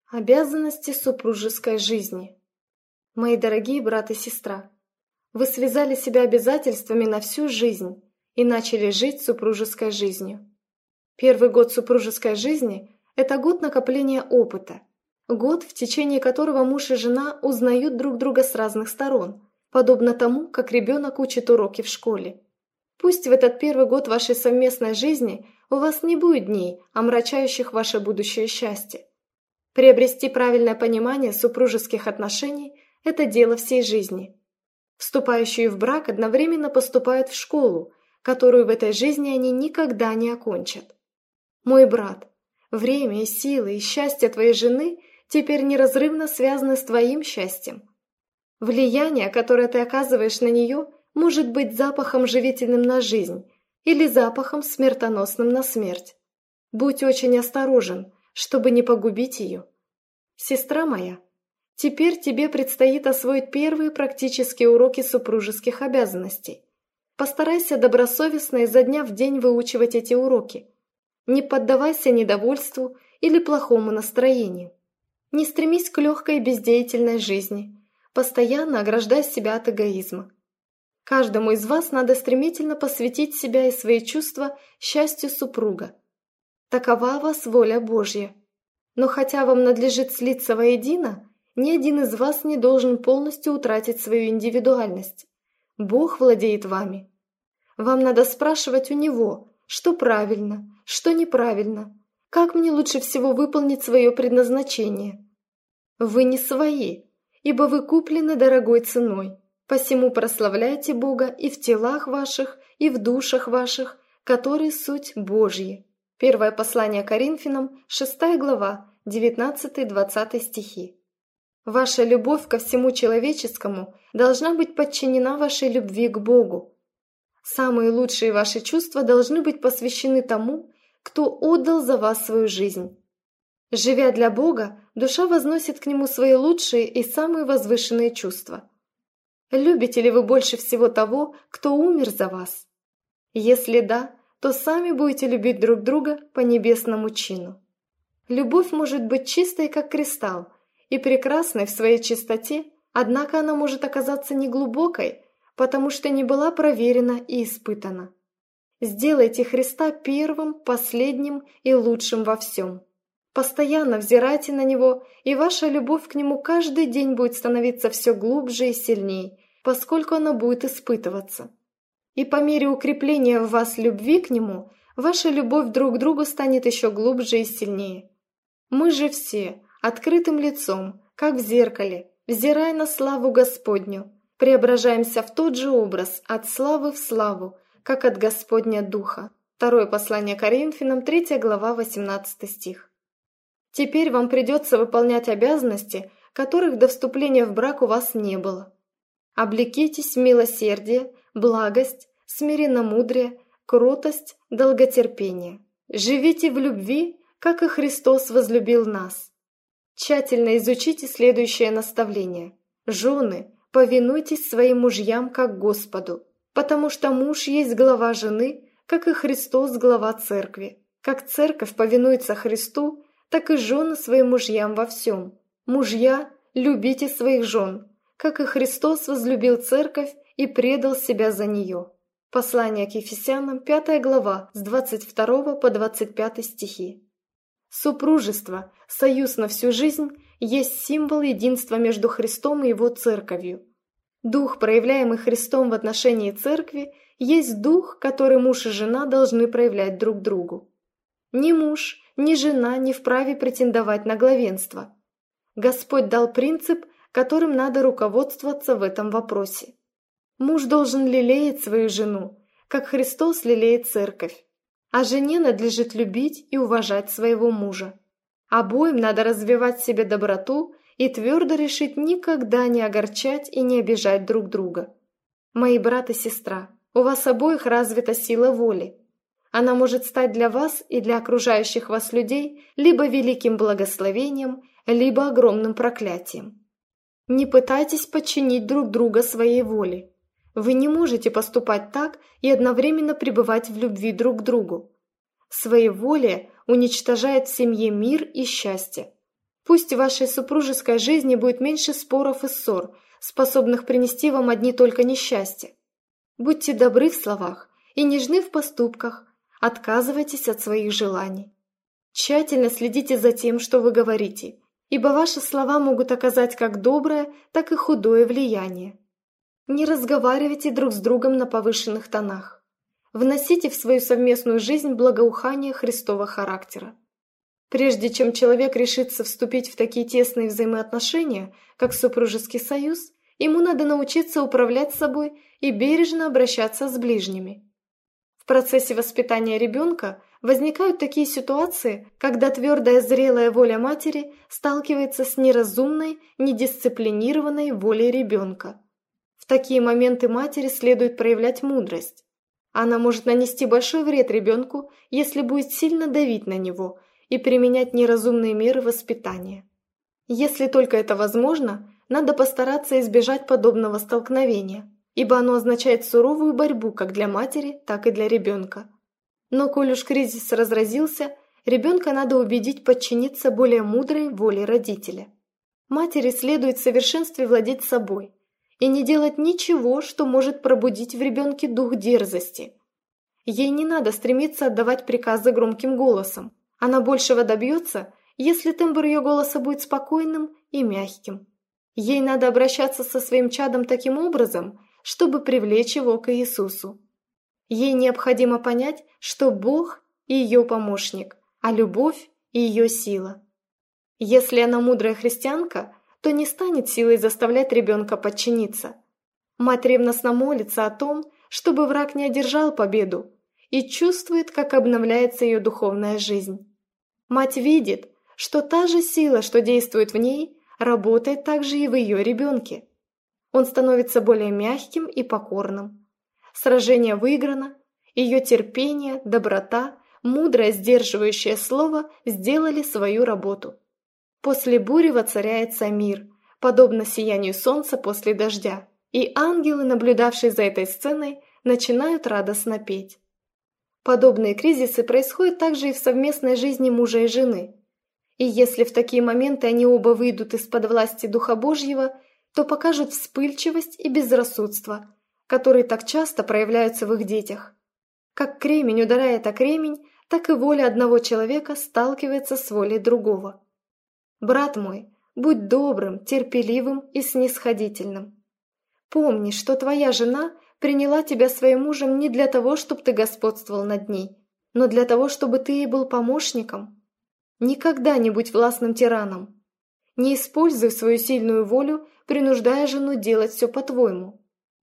Обязанности супружеской жизни. Мои дорогие брат и сестра, вы связали себя обязательствами на всю жизнь и начали жить супружеской жизнью. Первый год супружеской жизни – это год накопления опыта, год, в течение которого муж и жена узнают друг друга с разных сторон, подобно тому, как ребенок учит уроки в школе. Пусть в этот первый год вашей совместной жизни у вас не будет дней, омрачающих ваше будущее счастье. Приобрести правильное понимание супружеских отношений – это дело всей жизни. Вступающие в брак одновременно поступают в школу, которую в этой жизни они никогда не окончат. Мой брат, время и силы и счастье твоей жены теперь неразрывно связаны с твоим счастьем. Влияние, которое ты оказываешь на нее, может быть запахом живительным на жизнь или запахом смертоносным на смерть. Будь очень осторожен, чтобы не погубить ее. Сестра моя, теперь тебе предстоит освоить первые практические уроки супружеских обязанностей. Постарайся добросовестно изо дня в день выучивать эти уроки. Не поддавайся недовольству или плохому настроению. Не стремись к легкой и бездеятельной жизни. Постоянно ограждай себя от эгоизма. Каждому из вас надо стремительно посвятить себя и свои чувства счастью супруга. Такова у вас воля Божья. Но хотя вам надлежит слиться воедино, ни один из вас не должен полностью утратить свою индивидуальность. Бог владеет вами. Вам надо спрашивать у Него, что правильно, что неправильно, как мне лучше всего выполнить свое предназначение. Вы не свои, ибо вы куплены дорогой ценой, посему прославляйте Бога и в телах ваших, и в душах ваших, которые суть Божьи. Первое послание Коринфянам, 6 глава, 19-20 стихи. Ваша любовь ко всему человеческому должна быть подчинена вашей любви к Богу. Самые лучшие ваши чувства должны быть посвящены тому, кто отдал за вас свою жизнь. Живя для Бога, душа возносит к Нему свои лучшие и самые возвышенные чувства. Любите ли вы больше всего того, кто умер за вас? Если да, то сами будете любить друг друга по небесному чину. Любовь может быть чистой, как кристалл, и прекрасной в своей чистоте, однако она может оказаться неглубокой, потому что не была проверена и испытана. Сделайте Христа первым, последним и лучшим во всем. Постоянно взирайте на Него, и ваша любовь к Нему каждый день будет становиться все глубже и сильней, поскольку она будет испытываться. И по мере укрепления в вас любви к Нему, ваша любовь друг к другу станет еще глубже и сильнее. Мы же все, открытым лицом, как в зеркале, взирая на славу Господню, преображаемся в тот же образ, от славы в славу, как от Господня Духа. Второе послание Коринфянам, 3 глава, 18 стих. Теперь вам придется выполнять обязанности, которых до вступления в брак у вас не было. Облекитесь в милосердие, благость, смиренномудрие, кротость, долготерпение. Живите в любви, как и Христос возлюбил нас. Тщательно изучите следующее наставление. Жены, повинуйтесь своим мужьям, как Господу, потому что муж есть глава жены, как и Христос глава церкви. Как церковь повинуется Христу, так и жены своим мужьям во всем. Мужья, любите своих жен, как и Христос возлюбил церковь и предал себя за нее. Послание к Ефесянам, 5 глава, с 22 по 25 стихи. Супружество, союз на всю жизнь, есть символ единства между Христом и Его церковью. Дух, проявляемый Христом в отношении церкви, есть дух, который муж и жена должны проявлять друг другу. Ни муж, ни жена не вправе претендовать на главенство. Господь дал принцип, которым надо руководствоваться в этом вопросе. Муж должен лелеять свою жену, как Христос лелеет церковь, а жене надлежит любить и уважать своего мужа. Обоим надо развивать в себе доброту и твердо решить никогда не огорчать и не обижать друг друга. Мои брат и сестра, у вас обоих развита сила воли. Она может стать для вас и для окружающих вас людей либо великим благословением, либо огромным проклятием. Не пытайтесь подчинить друг друга своей воле. Вы не можете поступать так и одновременно пребывать в любви друг к другу. Своеволие уничтожает в семье мир и счастье. Пусть в вашей супружеской жизни будет меньше споров и ссор, способных принести вам одни только несчастья. Будьте добры в словах и нежны в поступках, отказывайтесь от своих желаний. Тщательно следите за тем, что вы говорите, ибо ваши слова могут оказать как доброе, так и худое влияние. Не разговаривайте друг с другом на повышенных тонах. Вносите в свою совместную жизнь благоухание Христова характера. Прежде чем человек решится вступить в такие тесные взаимоотношения, как супружеский союз, ему надо научиться управлять собой и бережно обращаться с ближними. В процессе воспитания ребенка возникают такие ситуации, когда твердая зрелая воля матери сталкивается с неразумной, недисциплинированной волей ребенка. В такие моменты матери следует проявлять мудрость. Она может нанести большой вред ребенку, если будет сильно давить на него и применять неразумные меры воспитания. Если только это возможно, надо постараться избежать подобного столкновения, ибо оно означает суровую борьбу как для матери, так и для ребенка. Но коль уж кризис разразился, ребенка надо убедить подчиниться более мудрой воле родителя. Матери следует в совершенстве владеть собой и не делать ничего, что может пробудить в ребенке дух дерзости. Ей не надо стремиться отдавать приказы громким голосом. Она большего добьется, если тембр ее голоса будет спокойным и мягким. Ей надо обращаться со своим чадом таким образом, чтобы привлечь его к Иисусу. Ей необходимо понять, что Бог – ее помощник, а любовь – ее сила. Если она мудрая христианка, то не станет силой заставлять ребенка подчиниться. Мать ревностно молится о том, чтобы враг не одержал победу, и чувствует, как обновляется ее духовная жизнь. Мать видит, что та же сила, что действует в ней, работает также и в ее ребенке. Он становится более мягким и покорным. Сражение выиграно, ее терпение, доброта, мудрое сдерживающее слово сделали свою работу. После бури воцаряется мир, подобно сиянию солнца после дождя, и ангелы, наблюдавшие за этой сценой, начинают радостно петь. Подобные кризисы происходят также и в совместной жизни мужа и жены. И если в такие моменты они оба выйдут из-под власти Духа Божьего, то покажут вспыльчивость и безрассудство, которые так часто проявляются в их детях. Как кремень ударяет о кремень, так и воля одного человека сталкивается с волей другого. Брат мой, будь добрым, терпеливым и снисходительным. Помни, что твоя жена приняла тебя своим мужем не для того, чтобы ты господствовал над ней, но для того, чтобы ты ей был помощником. Никогда не будь властным тираном. Не используй свою сильную волю, принуждая жену делать все по-твоему.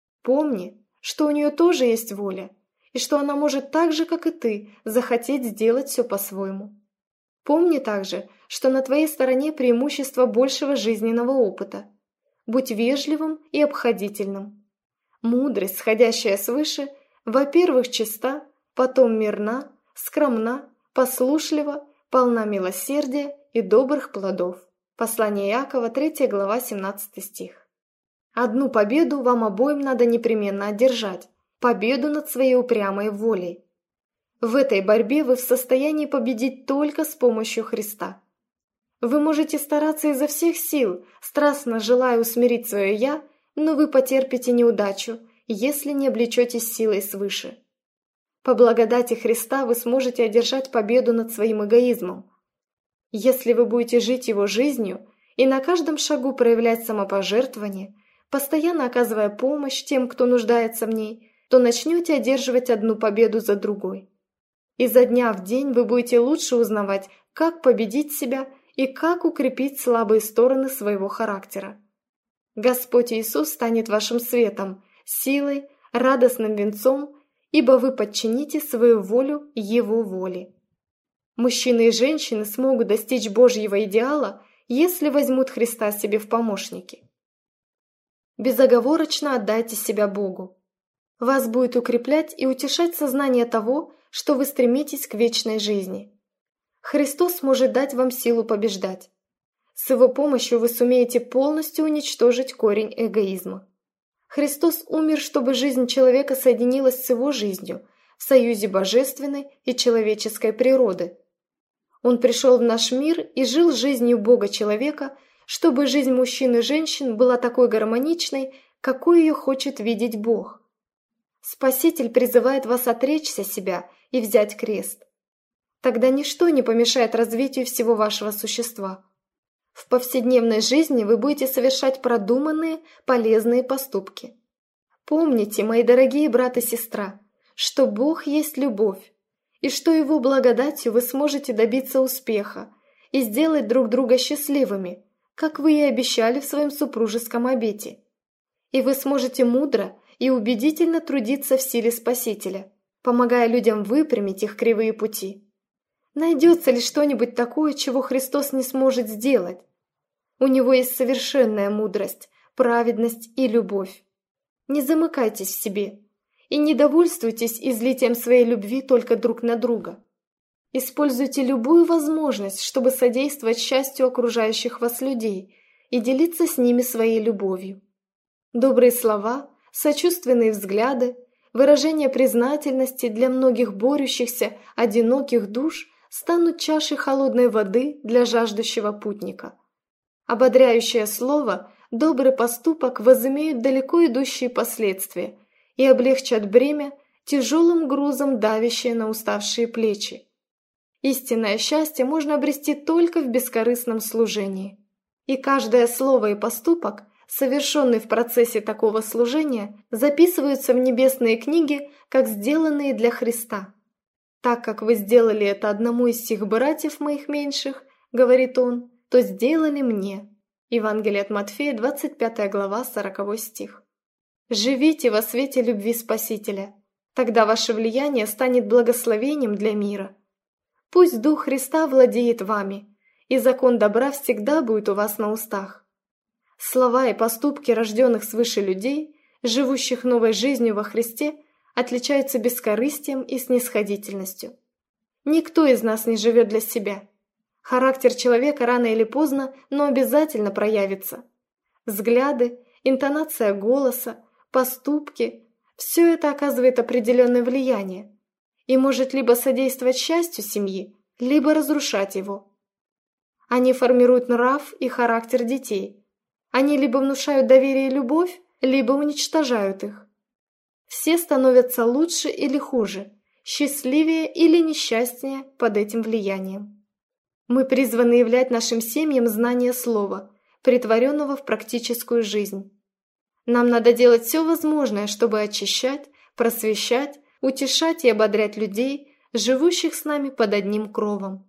Помни, что у нее тоже есть воля, и что она может так же, как и ты, захотеть сделать все по-своему. Помни также, что на твоей стороне преимущество большего жизненного опыта. Будь вежливым и обходительным. Мудрость, сходящая свыше, во-первых, чиста, потом мирна, скромна, послушлива, полна милосердия и добрых плодов. Послание Иакова, 3 глава, 17 стих. Одну победу вам обоим надо непременно одержать, победу над своей упрямой волей. В этой борьбе вы в состоянии победить только с помощью Христа. Вы можете стараться изо всех сил, страстно желая усмирить свое «я», но вы потерпите неудачу, если не облечетесь силой свыше. По благодати Христа вы сможете одержать победу над своим эгоизмом. Если вы будете жить его жизнью и на каждом шагу проявлять самопожертвование, постоянно оказывая помощь тем, кто нуждается в ней, то начнете одерживать одну победу за другой. Изо дня в день вы будете лучше узнавать, как победить себя и как укрепить слабые стороны своего характера. Господь Иисус станет вашим светом, силой, радостным венцом, ибо вы подчините свою волю Его воле. Мужчины и женщины смогут достичь Божьего идеала, если возьмут Христа себе в помощники. Безоговорочно отдайте себя Богу. Вас будет укреплять и утешать сознание того, что вы стремитесь к вечной жизни. Христос может дать вам силу побеждать. С Его помощью вы сумеете полностью уничтожить корень эгоизма. Христос умер, чтобы жизнь человека соединилась с Его жизнью в союзе божественной и человеческой природы. Он пришел в наш мир и жил жизнью Бога-человека, чтобы жизнь мужчин и женщин была такой гармоничной, какой ее хочет видеть Бог. Спаситель призывает вас отречься себя и взять крест. Тогда ничто не помешает развитию всего вашего существа. В повседневной жизни вы будете совершать продуманные, полезные поступки. Помните, мои дорогие брат и сестра, что Бог есть любовь, и что Его благодатью вы сможете добиться успеха и сделать друг друга счастливыми, как вы и обещали в своем супружеском обете. И вы сможете мудро и убедительно трудиться в силе Спасителя, помогая людям выпрямить их кривые пути. Найдется ли что-нибудь такое, чего Христос не сможет сделать? У Него есть совершенная мудрость, праведность и любовь. Не замыкайтесь в себе и не довольствуйтесь излитием своей любви только друг на друга. Используйте любую возможность, чтобы содействовать счастью окружающих вас людей и делиться с ними своей любовью. Добрые слова, сочувственные взгляды, выражение признательности для многих борющихся, одиноких душ станут чашей холодной воды для жаждущего путника. Ободряющее слово, добрый поступок возымеют далеко идущие последствия и облегчат бремя, тяжелым грузом давящее на уставшие плечи. Истинное счастье можно обрести только в бескорыстном служении. И каждое слово и поступок, совершенный в процессе такого служения, записываются в небесные книги, как сделанные для Христа. «Так как вы сделали это одному из сих братьев моих меньших, — говорит он, — то сделали мне». Евангелие от Матфея, 25 глава, 40 стих. Живите во свете любви Спасителя, тогда ваше влияние станет благословением для мира. Пусть Дух Христа владеет вами, и закон добра всегда будет у вас на устах. Слова и поступки рожденных свыше людей, живущих новой жизнью во Христе, отличаются бескорыстием и снисходительностью. Никто из нас не живет для себя. Характер человека рано или поздно, но обязательно проявится. Взгляды, интонация голоса, поступки – все это оказывает определенное влияние и может либо содействовать счастью семьи, либо разрушать его. Они формируют нрав и характер детей. Они либо внушают доверие и любовь, либо уничтожают их. Все становятся лучше или хуже, счастливее или несчастнее под этим влиянием. Мы призваны являть нашим семьям знание слова, претворенного в практическую жизнь. Нам надо делать все возможное, чтобы очищать, просвещать, утешать и ободрять людей, живущих с нами под одним кровом.